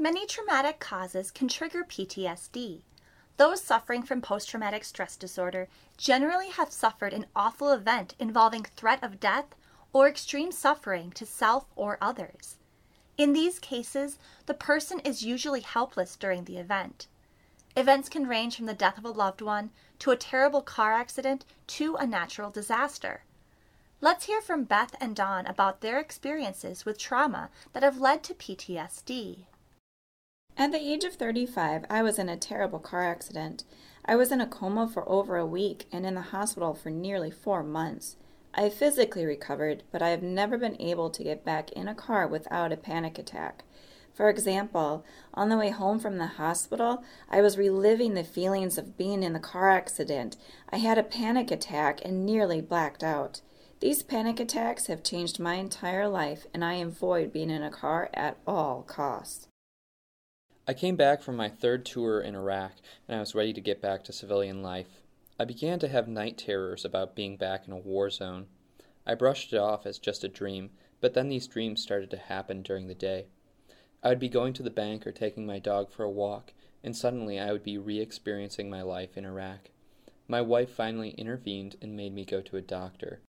Many traumatic causes can trigger PTSD. Those suffering from post-traumatic stress disorder generally have suffered an awful event involving threat of death or extreme suffering to self or others. In these cases, the person is usually helpless during the event. Events can range from the death of a loved one to a terrible car accident to a natural disaster. Let's hear from Beth and Dawn about their experiences with trauma that have led to PTSD. At the age of 35, I was in a terrible car accident. I was in a coma for over a week and in the hospital for nearly 4 months. I physically recovered, but I have never been able to get back in a car without a panic attack. For example, on the way home from the hospital, I was reliving the feelings of being in the car accident. I had a panic attack and nearly blacked out. These panic attacks have changed my entire life, and I avoid being in a car at all costs. I came back from my third tour in Iraq, and I was ready to get back to civilian life. I began to have night terrors about being back in a war zone. I brushed it off as just a dream, but then these dreams started to happen during the day. I would be going to the bank or taking my dog for a walk, and suddenly I would be re-experiencing my life in Iraq. My wife finally intervened and made me go to a doctor.